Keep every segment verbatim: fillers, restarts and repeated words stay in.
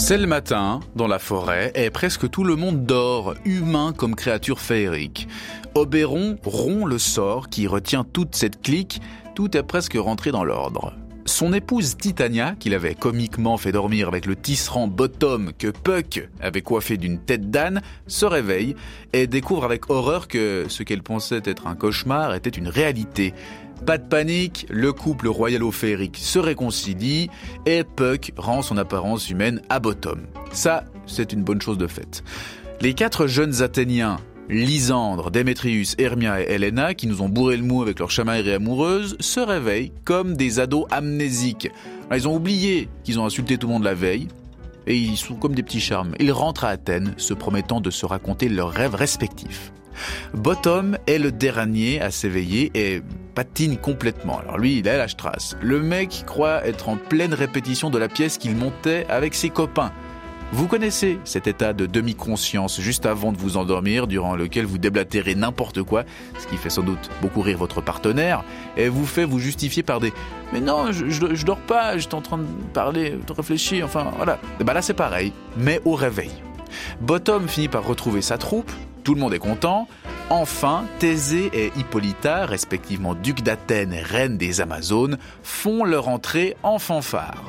C'est le matin, dans la forêt, et presque tout le monde dort, humain comme créature féerique. Oberon rompt le sort qui retient toute cette clique, tout est presque rentré dans l'ordre. Son épouse Titania, qu'il avait comiquement fait dormir avec le tisserand Bottom que Puck avait coiffé d'une tête d'âne, se réveille et découvre avec horreur que ce qu'elle pensait être un cauchemar était une réalité. Pas de panique, le couple royalo-féerique se réconcilie et Puck rend son apparence humaine à Bottom. Ça, c'est une bonne chose de faite. Les quatre jeunes Athéniens, Lysandre, Démétrius, Hermia et Helena, qui nous ont bourré le mou avec leur chamaillerie amoureuse, se réveillent comme des ados amnésiques. Alors, ils ont oublié qu'ils ont insulté tout le monde la veille et ils sont comme des petits charmes. Ils rentrent à Athènes, se promettant de se raconter leurs rêves respectifs. Bottom est le dernier à s'éveiller et patine complètement. Alors lui, il a la strasse. Le mec croit être en pleine répétition de la pièce qu'il montait avec ses copains. Vous connaissez cet état de demi-conscience juste avant de vous endormir, durant lequel vous déblatérez n'importe quoi, ce qui fait sans doute beaucoup rire votre partenaire, et vous fait vous justifier par des « mais non, je, je, je dors pas, j'étais en train de parler, de réfléchir, enfin voilà ». Et ben là c'est pareil, mais au réveil. Bottom finit par retrouver sa troupe, tout le monde est content. Enfin, Thésée et Hippolyta, respectivement ducs d'Athènes et reines des Amazones, font leur entrée en fanfare.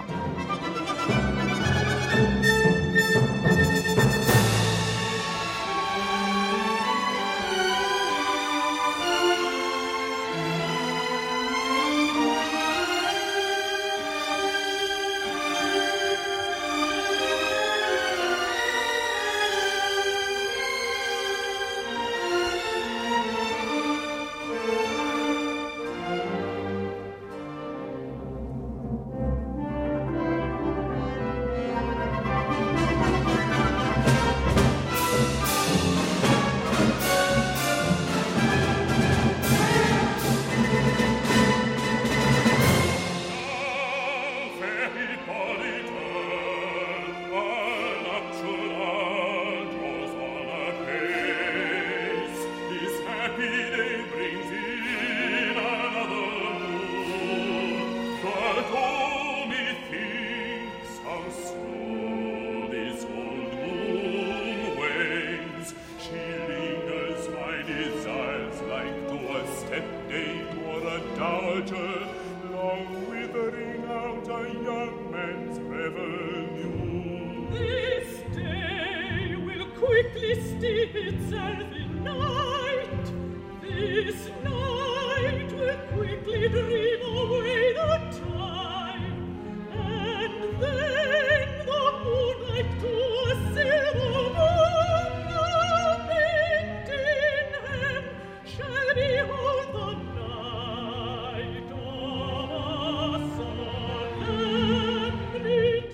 Quickly steep itself in night. This night will quickly dream away the time, and then the moonlight to a silver moon, the Bindingham shall behold the night of a solemnities.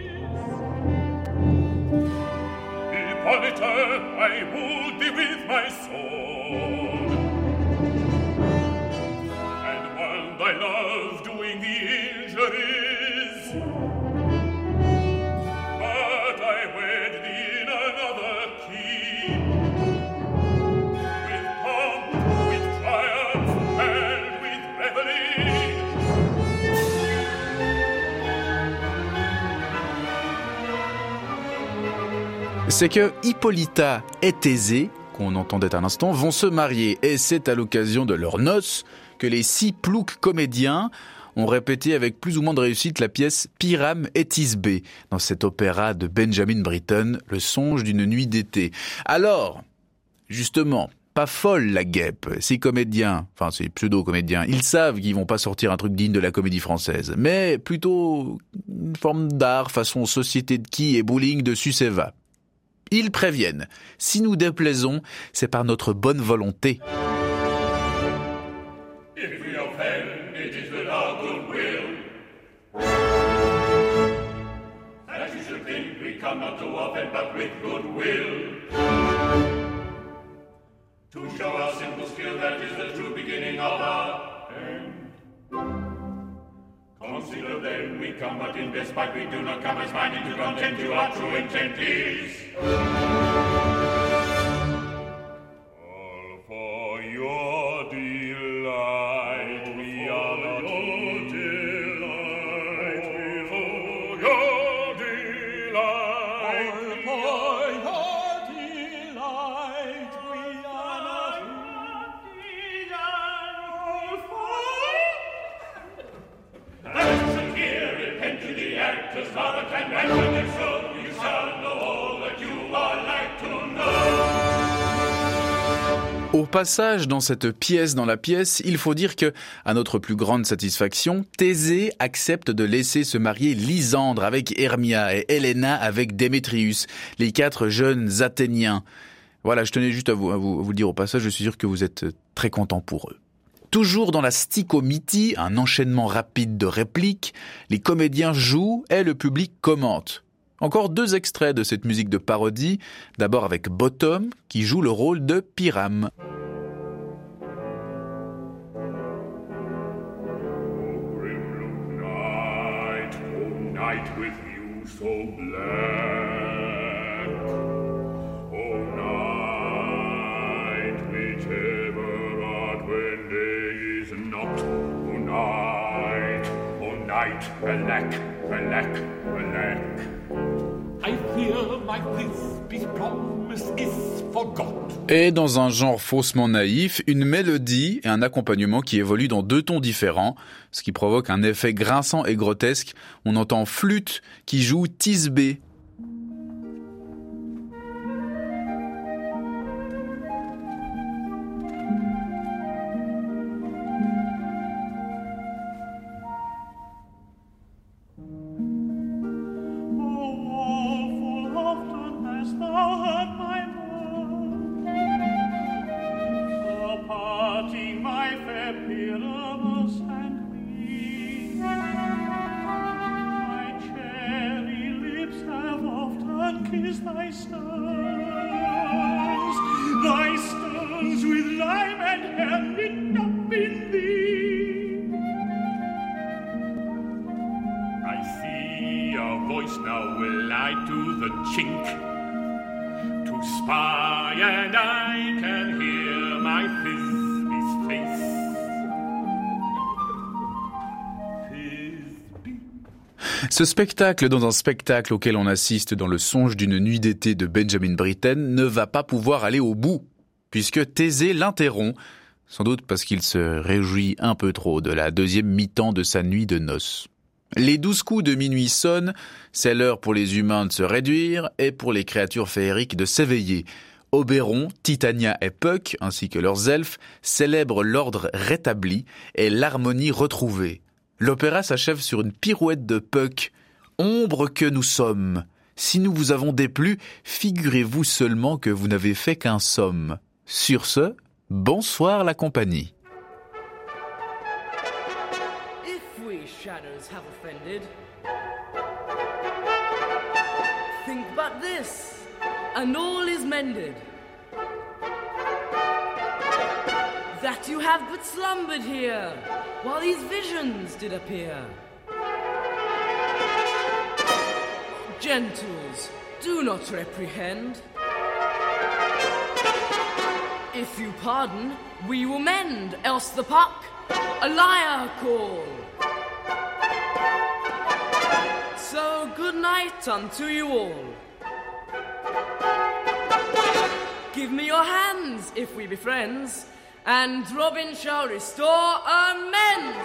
Hippolyta, I wound thee with my sword, and while thy love doing thee injuries, but I wed thee in another key, with pomp, with triumph, and with revelry. C'est que Hippolyta et Thésée, qu'on entendait à l'instant, vont se marier. Et c'est à l'occasion de leurs noces que les six ploucs comédiens ont répété avec plus ou moins de réussite la pièce Pyrame et Thisbé, dans cet opéra de Benjamin Britten, Le songe d'une nuit d'été. Alors, justement, pas folle la guêpe. Ces comédiens, enfin ces pseudo-comédiens, ils savent qu'ils vont pas sortir un truc digne de la comédie française, mais plutôt une forme d'art façon société de qui et bowling de Suceva. Ils préviennent. Si nous déplaisons, c'est par notre bonne volonté. If we offend, it is with our good will. That you should think we come not to offend, but with good will. To show our simple skill, that is the true beginning of our end. Consider then, we come but in despite, we do not come as minding to content you, our true intent is. All for your delight, we are not your delight, for your delight. Au passage, dans cette pièce dans la pièce, il faut dire que, à notre plus grande satisfaction, Thésée accepte de laisser se marier Lysandre avec Hermia et Helena avec Démétrius, les quatre jeunes Athéniens. Voilà, je tenais juste à vous, à vous, à vous le dire au passage, je suis sûr que vous êtes très contents pour eux. Toujours dans la sticomythie, un enchaînement rapide de répliques, les comédiens jouent et le public commente. Encore deux extraits de cette musique de parodie, d'abord avec Bottom, qui joue le rôle de Pyrame. Alack, alack, alack. I fear my Thisbe's promise is forgot. Et dans un genre faussement naïf, une mélodie et un accompagnement qui évoluent dans deux tons différents, ce qui provoque un effet grinçant et grotesque. On entend flûte qui joue Thisbe. Now will I do the chink to spy, and I can hear my Thisbe's face. Thisbe. Ce spectacle dans un spectacle auquel on assiste dans le songe d'une nuit d'été de Benjamin Britten ne va pas pouvoir aller au bout, puisque Thésée l'interrompt, sans doute parce qu'il se réjouit un peu trop de la deuxième mi-temps de sa nuit de noces. Les douze coups de minuit sonnent, c'est l'heure pour les humains de se réduire et pour les créatures féeriques de s'éveiller. Oberon, Titania et Puck, ainsi que leurs elfes, célèbrent l'ordre rétabli et l'harmonie retrouvée. L'opéra s'achève sur une pirouette de Puck. Ombre que nous sommes. Si nous vous avons déplu, figurez-vous seulement que vous n'avez fait qu'un somme. Sur ce, bonsoir la compagnie. Shadows have offended. Think but this, and all is mended. That you have but slumbered here, while these visions did appear. Gentles, do not reprehend. If you pardon, we will mend, else the puck a liar call. So good night unto you all. Give me your hands if we be friends, and Robin shall restore amends.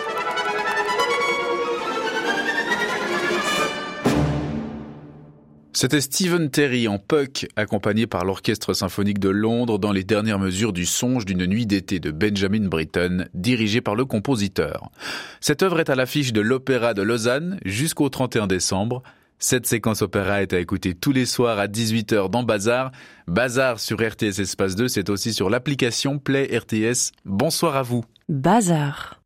C'était Stephen Terry en Puck, accompagné par l'Orchestre symphonique de Londres dans les dernières mesures du songe d'une nuit d'été de Benjamin Britten, dirigé par le compositeur. Cette œuvre est à l'affiche de l'Opéra de Lausanne jusqu'au trente et un décembre. Cette séquence opéra est à écouter tous les soirs à dix-huit heures dans Bazar. Bazar sur R T S Espace deux, c'est aussi sur l'application Play R T S. Bonsoir à vous. Bazar.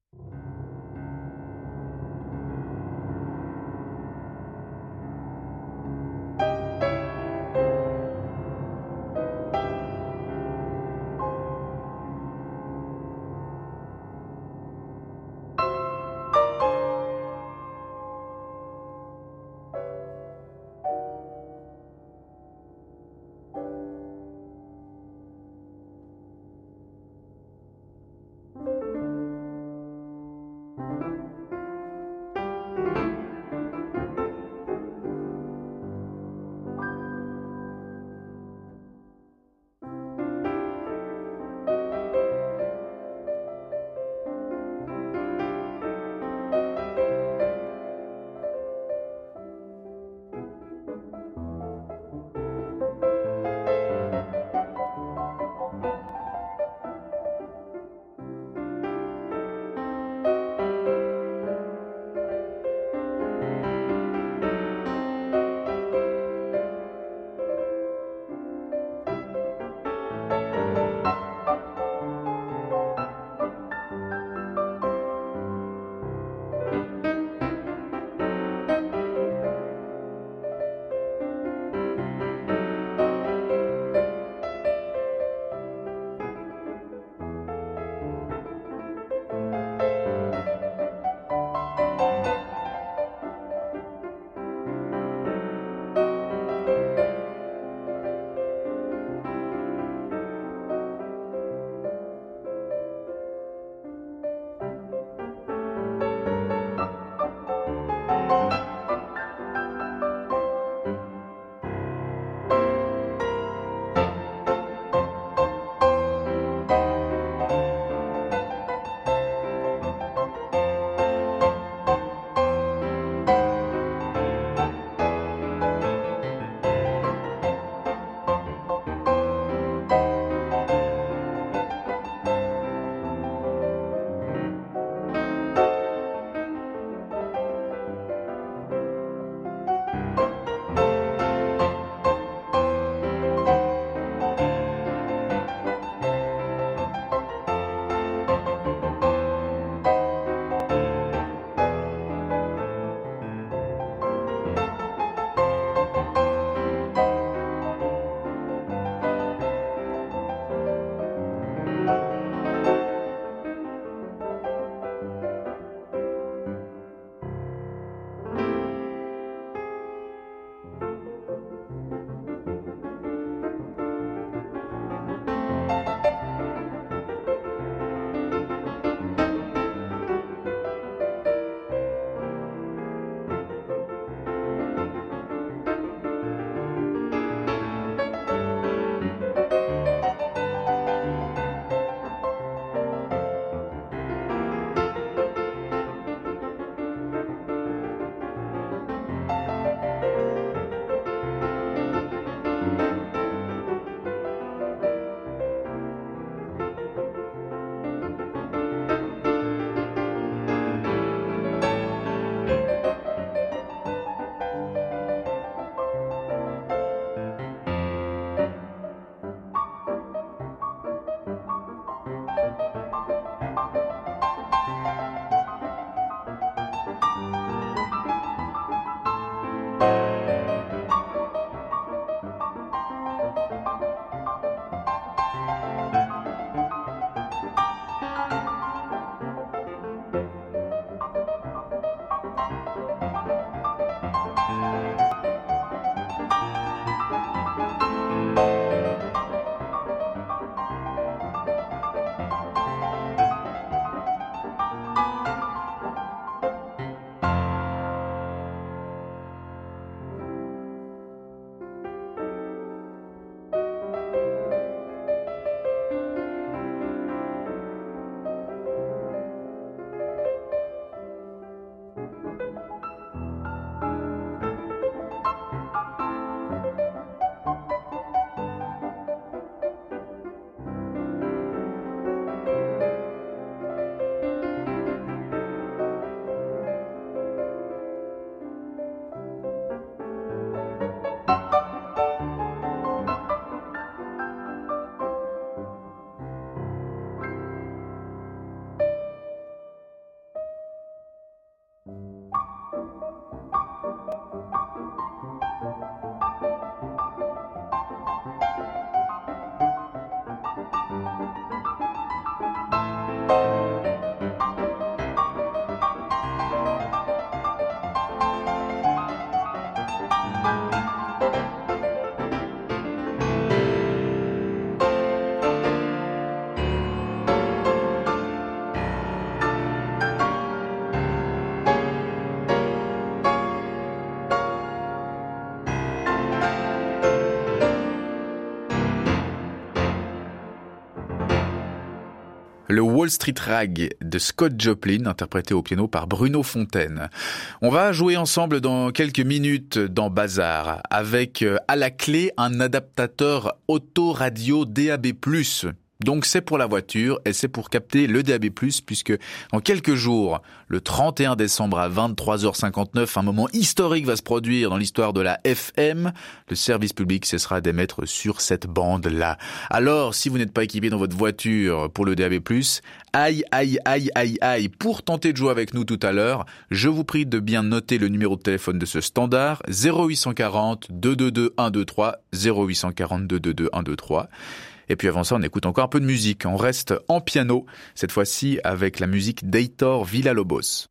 le Wall Street Rag de Scott Joplin, interprété au piano par Bruno Fontaine. On va jouer ensemble dans quelques minutes dans Bazar, avec à la clé un adaptateur autoradio D A B plus. Donc c'est pour la voiture et c'est pour capter le D A B plus, puisque dans quelques jours, le trente et un décembre à vingt-trois heures cinquante-neuf, un moment historique va se produire dans l'histoire de la F M. Le service public cessera d'émettre sur cette bande-là. Alors, si vous n'êtes pas équipé dans votre voiture pour le D A B plus, aïe, aïe, aïe, aïe, aïe, pour tenter de jouer avec nous tout à l'heure, je vous prie de bien noter le numéro de téléphone de ce standard, zéro huit cent quarante, deux cent vingt-deux, cent vingt-trois, zéro huit cent quarante, deux cent vingt-deux, cent vingt-trois. Et puis avant ça, on écoute encore un peu de musique. On reste en piano, cette fois-ci avec la musique d'Heitor Villa-Lobos.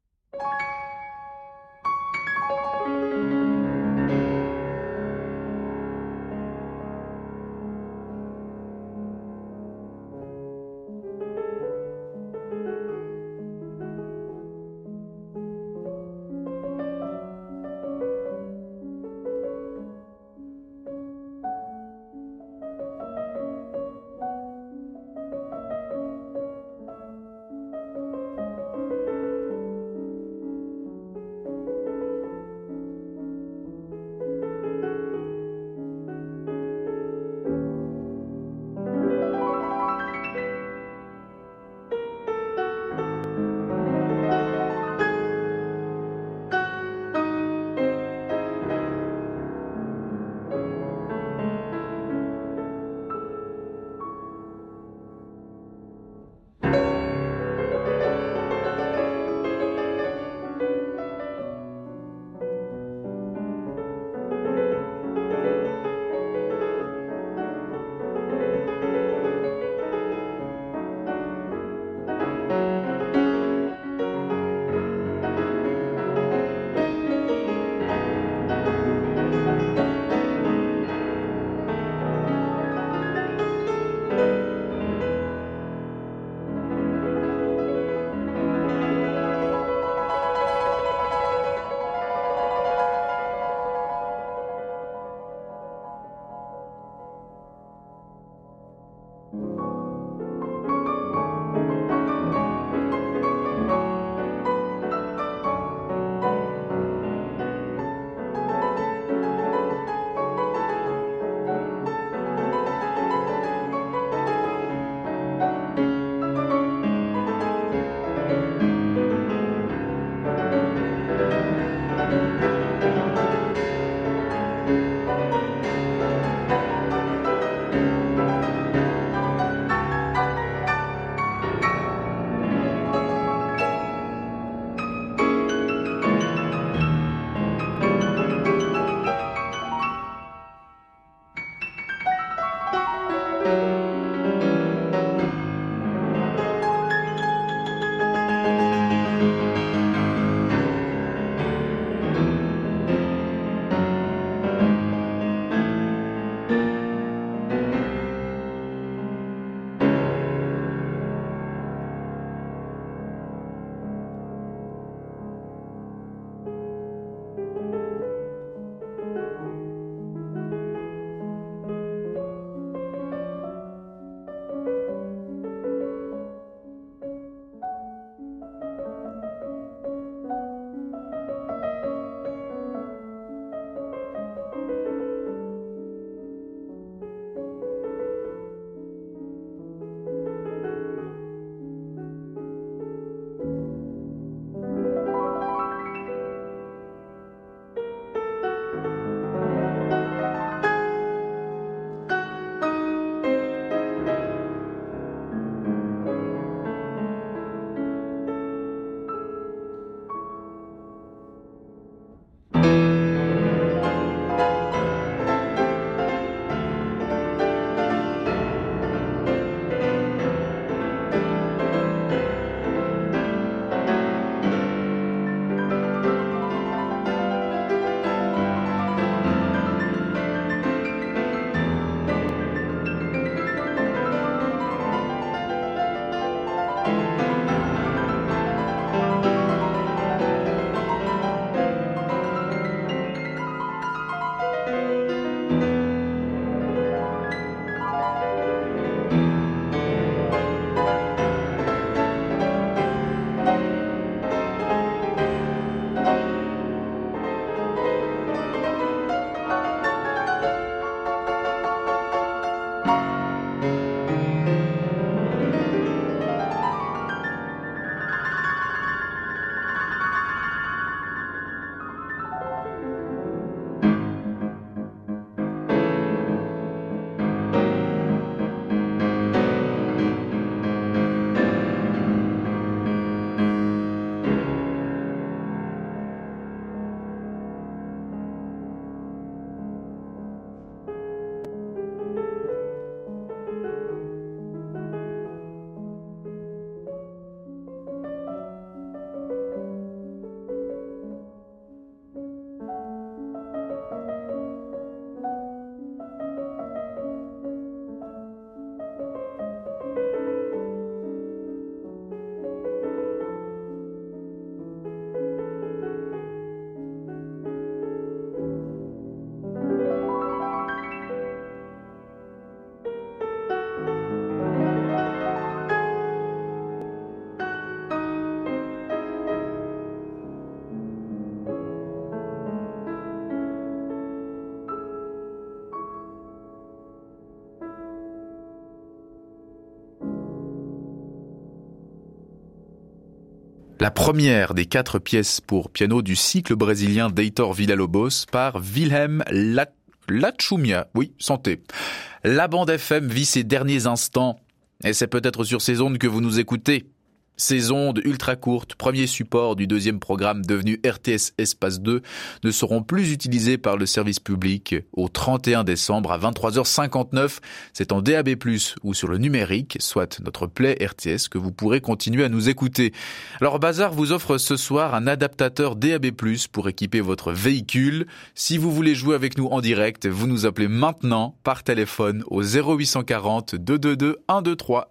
la première des quatre pièces pour piano du cycle brésilien d'Heitor Villa-Lobos par Wilhelm Lachumia. Oui, santé. La bande F M vit ses derniers instants, et c'est peut-être sur ces ondes que vous nous écoutez. Ces ondes ultra courtes, premier support du deuxième programme devenu R T S Espace deux, ne seront plus utilisées par le service public au trente et un décembre à vingt-trois heures cinquante-neuf. C'est en D A B plus, ou sur le numérique, soit notre Play R T S, que vous pourrez continuer à nous écouter. Alors Bazar vous offre ce soir un adaptateur D A B plus pour équiper votre véhicule. Si vous voulez jouer avec nous en direct, vous nous appelez maintenant par téléphone au zéro huit cent quarante, deux cent vingt-deux, cent vingt-trois.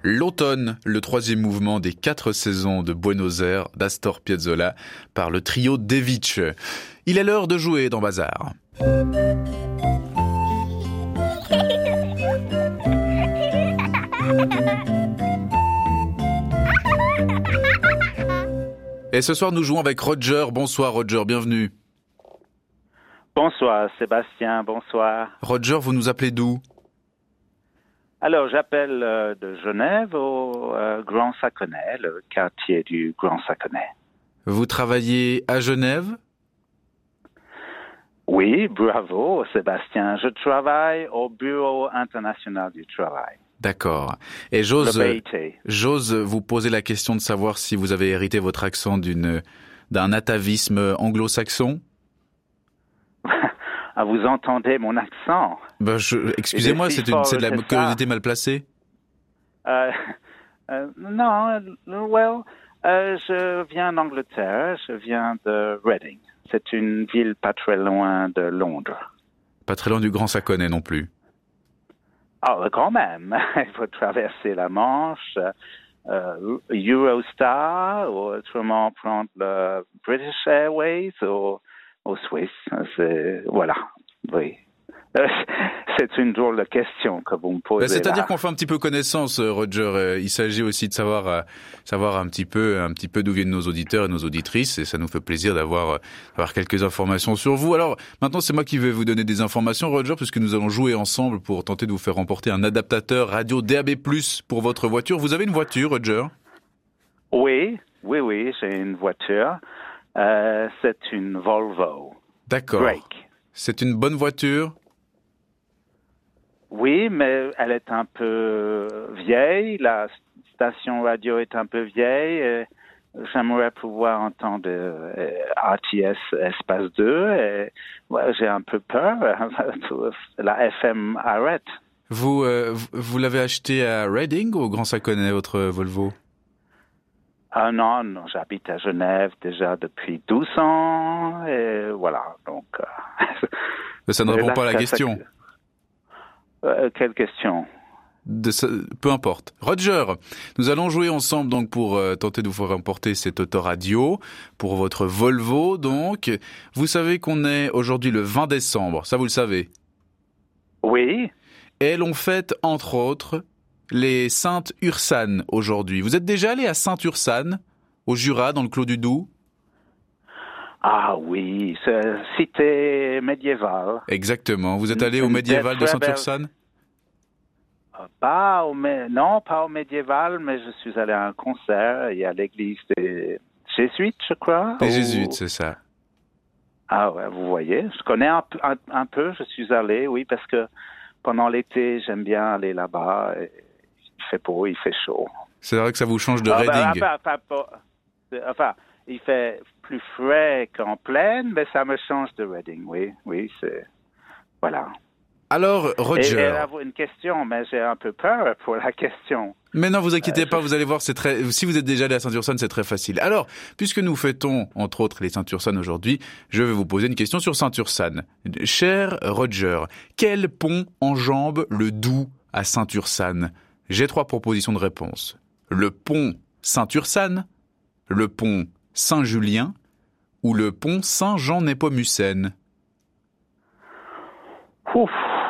L'automne, le troisième mouvement des quatre saisons de Buenos Aires d'Astor Piazzolla par le trio Devic. Il est l'heure de jouer dans Bazar. Et ce soir, nous jouons avec Roger. Bonsoir Roger, bienvenue. Bonsoir Sébastien, bonsoir. Roger, vous nous appelez d'où ? Alors, j'appelle euh, de Genève au euh, Grand Saconnet, le quartier du Grand Saconnet. Vous travaillez à Genève ? Oui, bravo Sébastien. Je travaille au Bureau international du travail. D'accord. Et j'ose, j'ose vous poser la question de savoir si vous avez hérité votre accent d'une, d'un atavisme anglo-saxon ? Ah, vous entendez mon accent? Ben je, excusez-moi, c'est, une, c'est de la curiosité mal placée. Euh, euh, non, well, euh, je viens d'Angleterre, je viens de Reading. C'est une ville pas très loin de Londres. Pas très loin du Grand Saconnet non plus. Ah, oh, quand même. Il faut traverser la Manche, euh, Eurostar, ou autrement prendre le British Airways, ou au Suisse, c'est, voilà, oui. C'est une drôle de question que vous me posez. Ben, c'est-à-dire là. qu'on fait un petit peu connaissance, Roger. Il s'agit aussi de savoir, savoir un petit peu, un petit peu d'où viennent nos auditeurs et nos auditrices, et ça nous fait plaisir d'avoir, d'avoir quelques informations sur vous. Alors, maintenant, c'est moi qui vais vous donner des informations, Roger, puisque nous allons jouer ensemble pour tenter de vous faire remporter un adaptateur radio D A B plus, pour votre voiture. Vous avez une voiture, Roger ? Oui, oui, oui, j'ai une voiture. Euh, c'est une Volvo. D'accord. Break. C'est une bonne voiture ? Oui, mais elle est un peu vieille. La station radio est un peu vieille. Et j'aimerais pouvoir entendre euh, R T S Espace deux. Et ouais, j'ai un peu peur. La F M arrête. Vous, euh, vous l'avez acheté à Reading ou au Grand Saconnet, votre Volvo ? Ah non, non, j'habite à Genève déjà depuis douze ans, et voilà, donc... Euh, Mais ça ne répond pas à la question. Euh, quelle question ? De ce... Peu importe. Roger, nous allons jouer ensemble donc pour euh, tenter de vous faire remporter cet autoradio, pour votre Volvo, donc. Vous savez qu'on est aujourd'hui le vingt décembre, ça vous le savez ? Oui. Et l'on fête, entre autres, les Saintes Ursanes aujourd'hui. Vous êtes déjà allé à Sainte-Ursane, au Jura, dans le Clos du Doubs ? Ah oui, c'est cité médiévale. Exactement. Vous êtes allé au médiéval de Sainte-Ursane ? Pas au mé... Non, pas au médiéval, mais je suis allé à un concert. Il y a l'église des Jésuites, je crois. Des ou... Jésuites, c'est ça. Ah ouais, vous voyez. Je connais un, un, un peu, je suis allé, oui, parce que pendant l'été, j'aime bien aller là-bas. Et... Il fait beau, il fait chaud. C'est vrai que ça vous change de ah, Reading. Bah, enfin, enfin, enfin, il fait plus frais qu'en plaine, mais ça me change de Reading, oui. Oui, c'est... Voilà. Alors, Roger... Et, et là, une question, mais j'ai un peu peur pour la question. Mais non, vous inquiétez euh, pas, je... vous allez voir, c'est très... si vous êtes déjà allé à Sainte-Ursane, c'est très facile. Alors, puisque nous fêtons, entre autres, les Sainte-Ursane aujourd'hui, je vais vous poser une question sur Sainte-Ursane. Cher Roger, quel pont enjambe le Doubs à Sainte-Ursane ? J'ai trois propositions de réponse. Le pont Sainte-Ursane, le pont Saint-Julien ou le pont Saint-Jean-Népomucène. Ouf.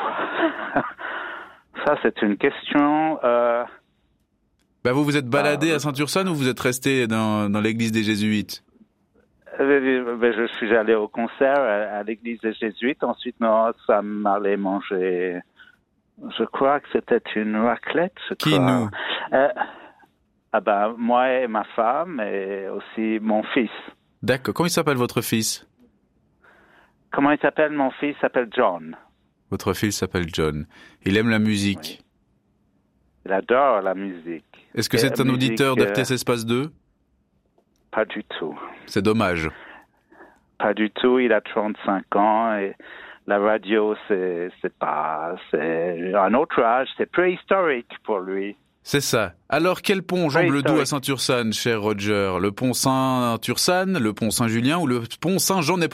Ça, c'est une question... Euh... Bah vous vous êtes baladé euh... à Sainte-Ursane ou vous êtes resté dans, dans l'église des Jésuites ? Je suis allé au concert à, à l'église des Jésuites. Ensuite, non, ça m'allait manger... Je crois que c'était une raclette. Je Qui, crois. nous euh, ah ben, moi et ma femme et aussi mon fils. D'accord. Comment il s'appelle votre fils ? Comment il s'appelle ? Mon fils s'appelle John. Votre fils s'appelle John. Il aime la musique. Oui. Il adore la musique. Est-ce que et c'est un musique, auditeur de R T S euh... Espace deux ? Pas du tout. C'est dommage. Pas du tout. Il a trente-cinq ans et... La radio, c'est, c'est pas, c'est un autre âge, c'est préhistorique pour lui. C'est ça. Alors, quel pont enjambe le Doubs à Sainte-Ursane, cher Roger ? Le pont Saint-Ursane, le pont Saint-Julien ou le pont Saint-Jean-Népomucène ?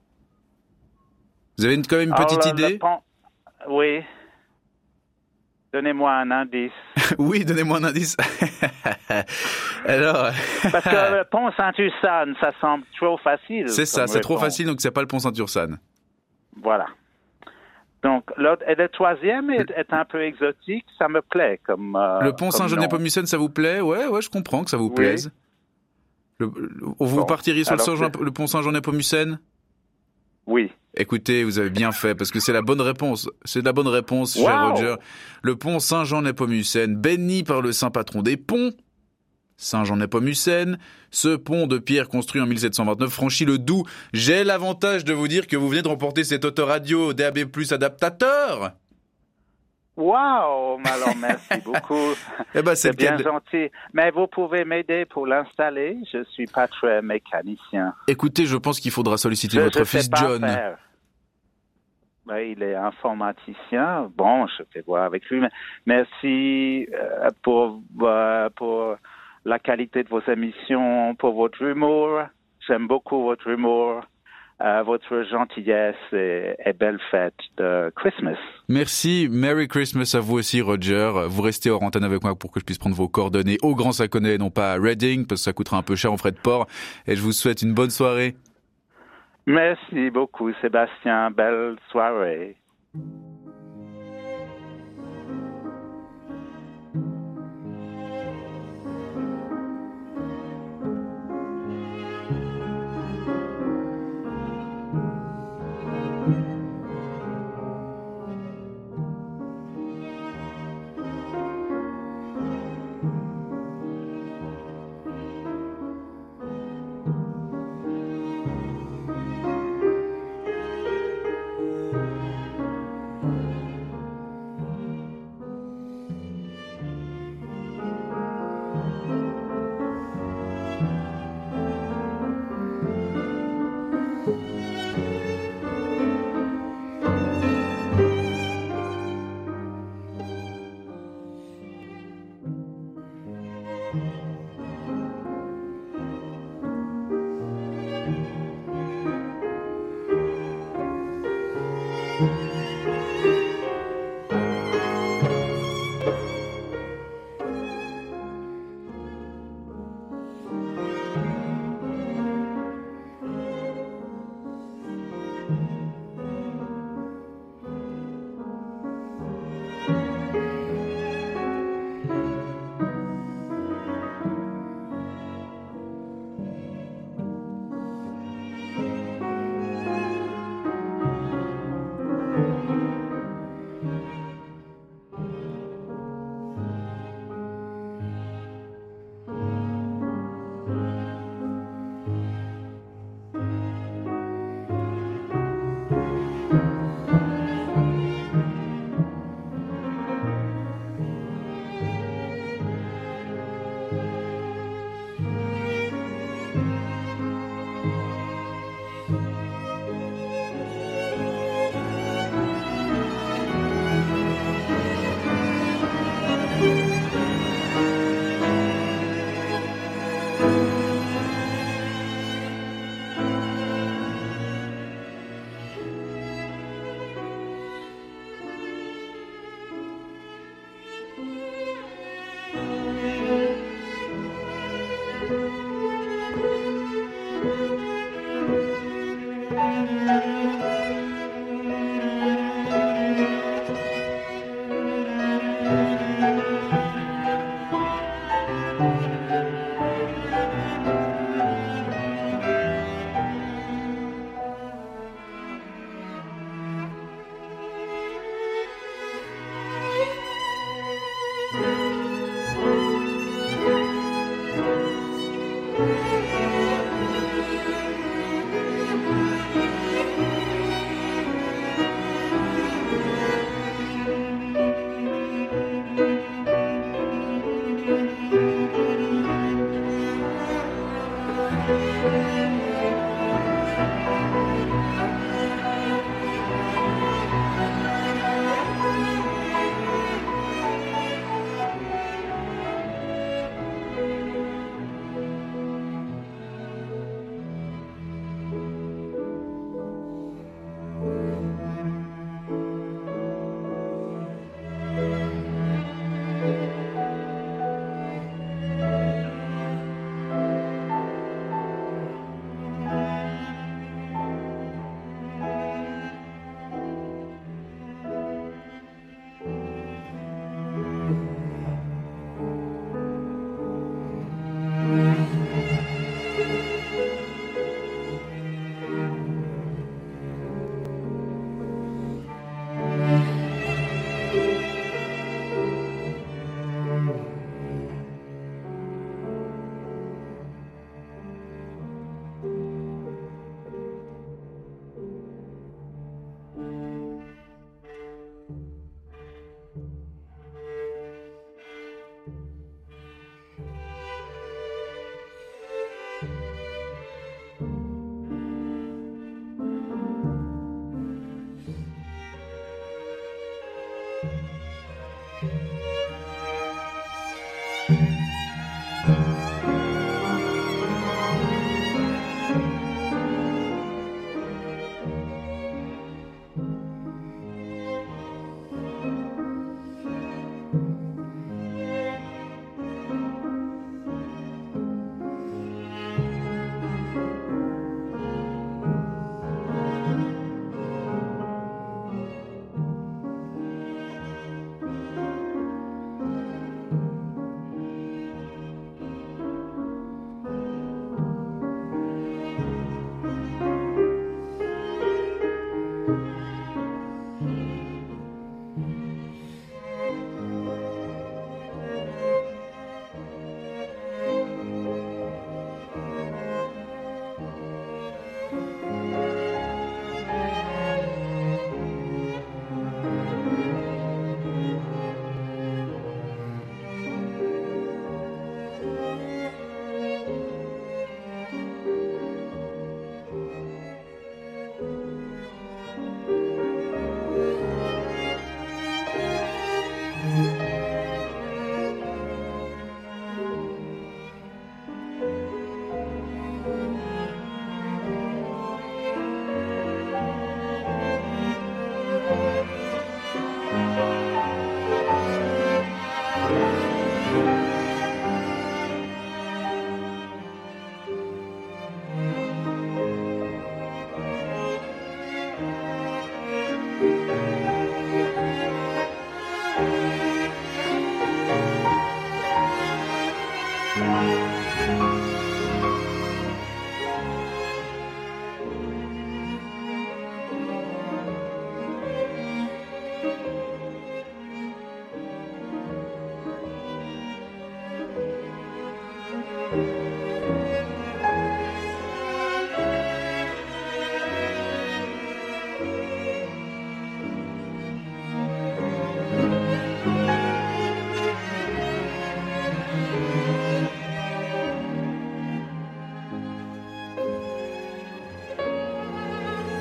Vous avez une, quand même une petite Alors, le, idée ? le pont, oui. Donnez-moi un indice. Oui, donnez-moi un indice. Alors... Parce que le pont Saint-Ursanne, ça semble trop facile. C'est ça, c'est réponse. trop facile, donc c'est pas le pont Saint-Ursanne. Voilà. Donc, l'autre, et le troisième est, est un peu exotique, ça me plaît comme euh, Le pont comme Saint-Jean-Népomucène, ça vous plaît? Ouais, ouais, je comprends que ça vous Oui. plaise. Le, le- vous Bon, partiriez sur le, alors Saint-Jean- c'est- le pont Saint-Jean-Népomucène? Oui. Écoutez, vous avez bien fait, parce que c'est la bonne réponse. C'est la bonne réponse, cher Wow. Roger. Le pont Saint-Jean-Népomucène, béni par le saint patron des ponts, Saint-Jean-Népomucène. Ce pont de pierre construit en mille sept cent vingt-neuf franchit le Doubs. J'ai l'avantage de vous dire que vous venez de remporter cet autoradio D A B plus adaptateur. Wow, alors merci beaucoup. Eh ben, c'est C'est le bien cadeau. gentil. Mais vous pouvez m'aider pour l'installer. Je suis pas très mécanicien. Écoutez, je pense qu'il faudra solliciter Je, votre je sais fils pas John. faire. Ben, il est informaticien. Bon, je vais voir avec lui. Mais merci euh, pour euh, pour la qualité de vos émissions, pour votre humour. J'aime beaucoup votre humour, euh, votre gentillesse et, et belle fête de Christmas. Merci, Merry Christmas à vous aussi, Roger. Vous restez hors antenne avec moi pour que je puisse prendre vos coordonnées au Grand Saconnet, non pas à Reading, parce que ça coûtera un peu cher en frais de port. Et je vous souhaite une bonne soirée. Merci beaucoup, Sébastien. Belle soirée.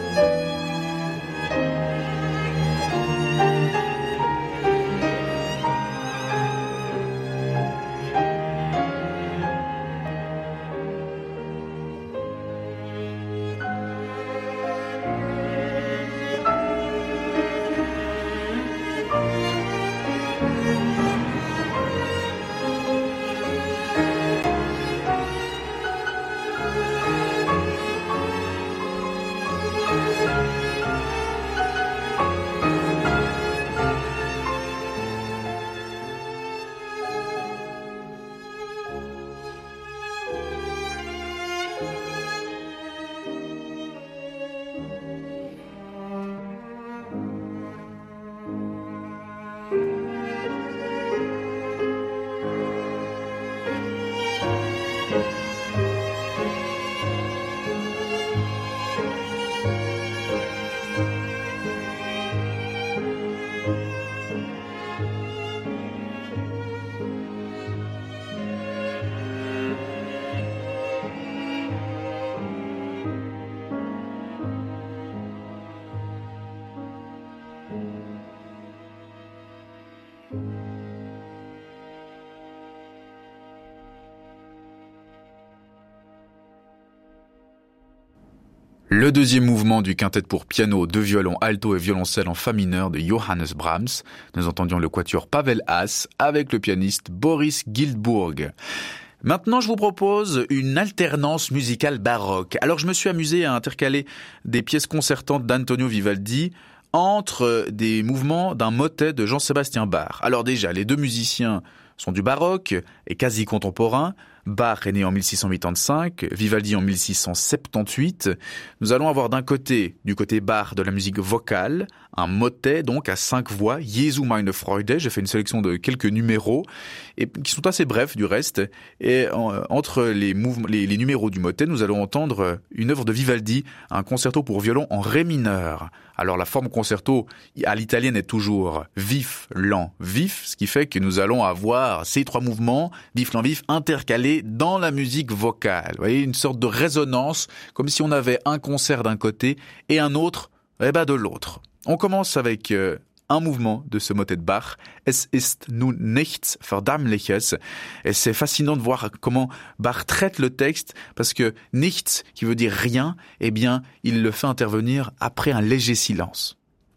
Le deuxième mouvement du quintet pour piano, deux violons, alto et violoncelle en fa mineur de Johannes Brahms. Nous entendions le quatuor Pavel Haas avec le pianiste Boris Giltburg. Maintenant, je vous propose une alternance musicale baroque. Alors, je me suis amusé à intercaler des pièces concertantes d'Antonio Vivaldi entre des mouvements d'un motet de Jean-Sébastien Bach. Alors déjà, les deux musiciens sont du baroque et quasi contemporains. Bach est né en mille six cent quatre-vingt-cinq, Vivaldi en mille six cent soixante-dix-huit. Nous allons avoir d'un côté, du côté Bach, de la musique vocale, un motet donc à cinq voix, Jesu meine Freude. J'ai fait une sélection de quelques numéros et qui sont assez brefs du reste. Et euh, entre les, mouvements, les, les numéros du motet, nous allons entendre une œuvre de Vivaldi, un concerto pour violon en ré mineur. Alors la forme concerto à l'italienne est toujours vif, lent, vif, ce qui fait que nous allons avoir ces trois mouvements, vif, lent, vif, intercalés dans la musique vocale. Vous voyez, une sorte de résonance, comme si on avait un concert d'un côté et un autre eh ben, de l'autre. On commence avec euh, un mouvement de ce motet de Bach, Es ist nun nichts Verdammliches. Et c'est fascinant de voir comment Bach traite le texte, parce que nichts, qui veut dire rien, eh bien, il le fait intervenir après un léger silence.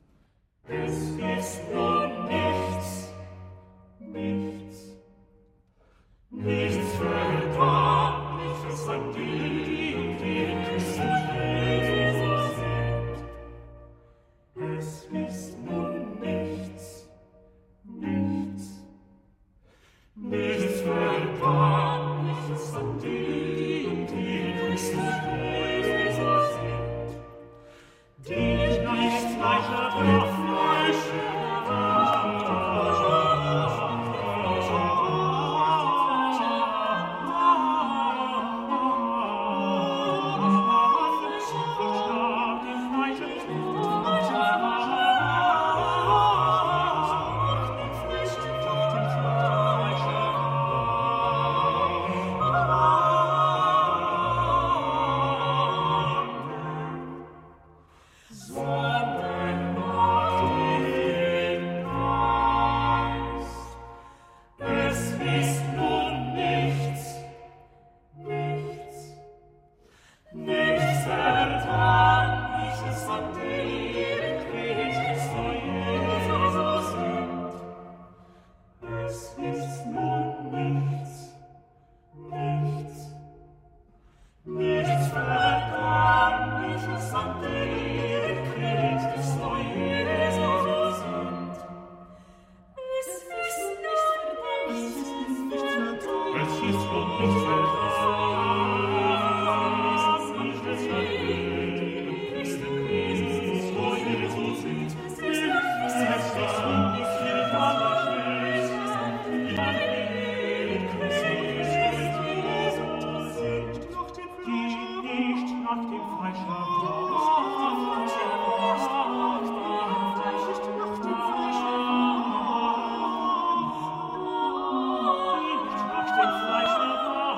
Es ist nun nichts, nichts, nichts Verdammliches an die, die Küssen Jesus sind. Es ist nun nichts, nichts, nichts Verdammliches an die, die Küssen Jesus sind. Die nicht Fleisch oder Fleisch,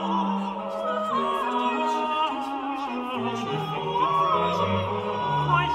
Fleisch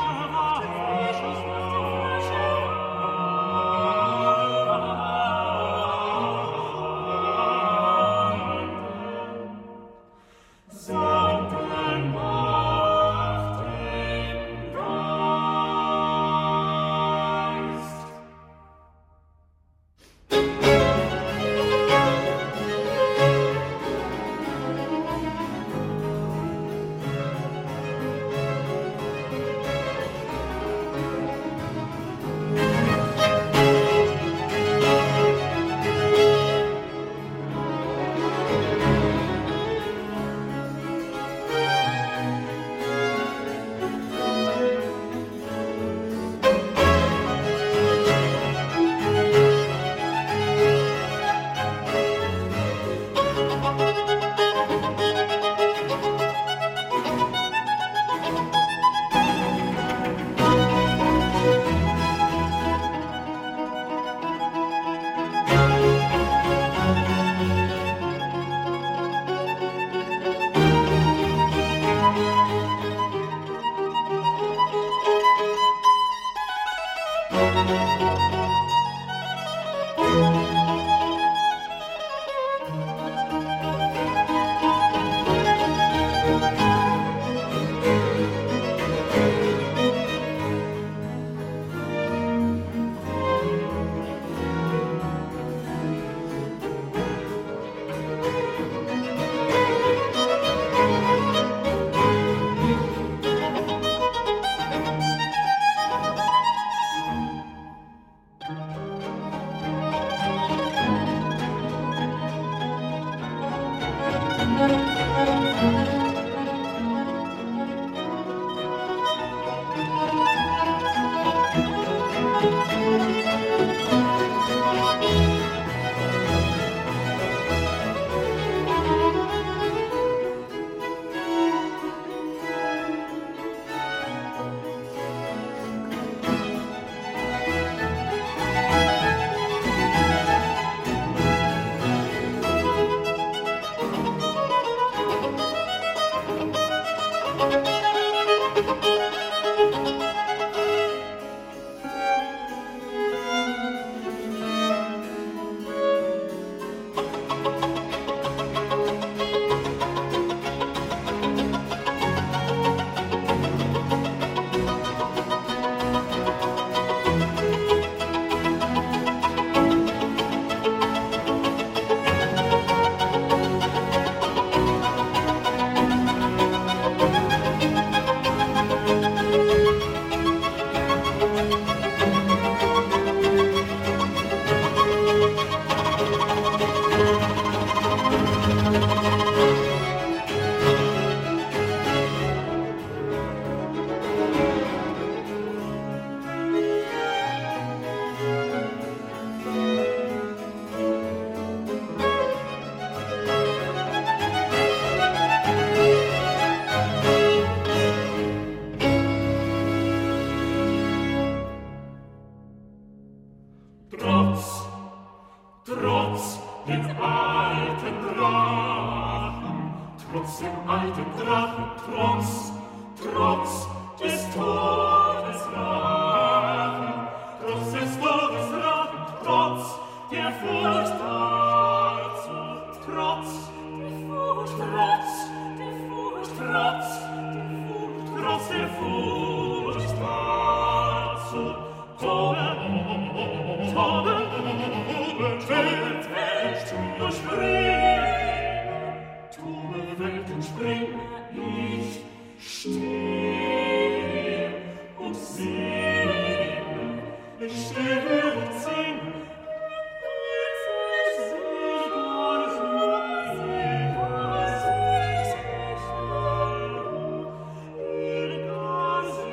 Thank you.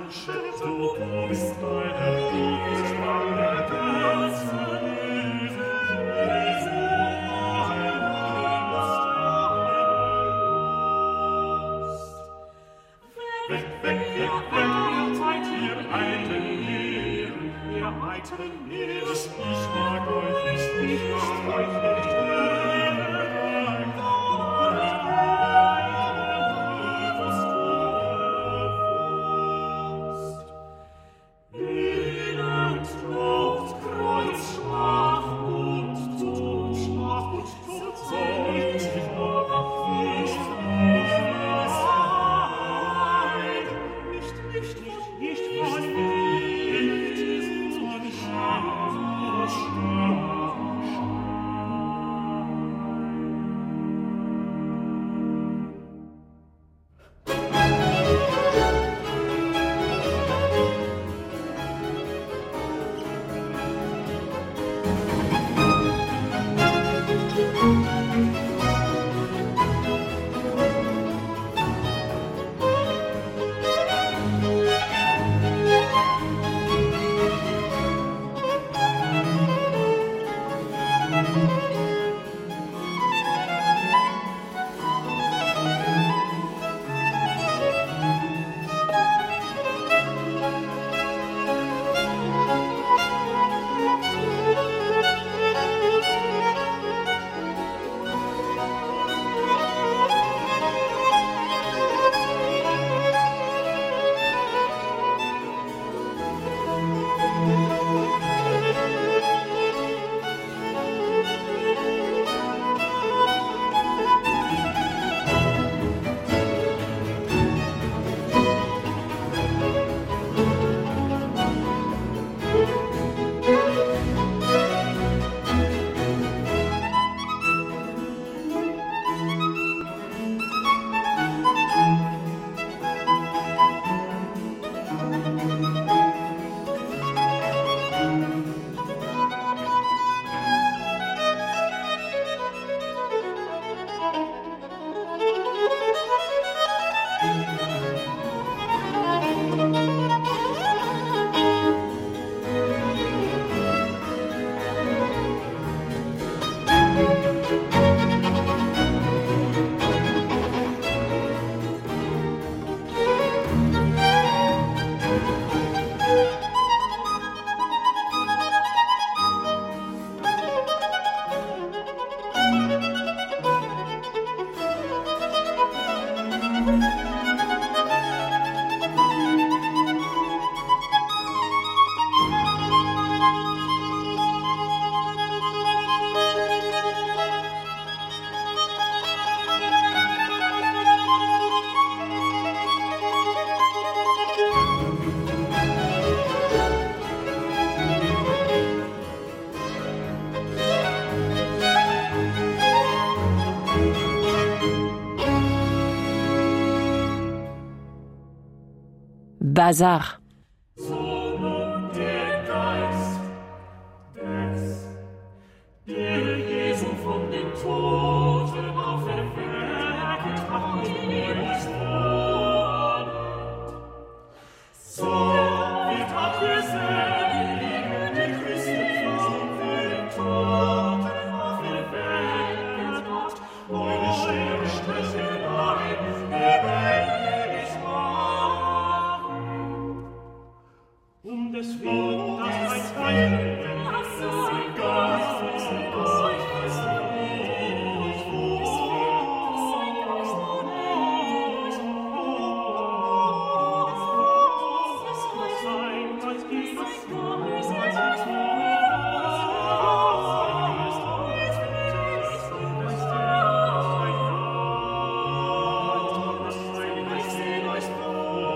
Bazar. Um des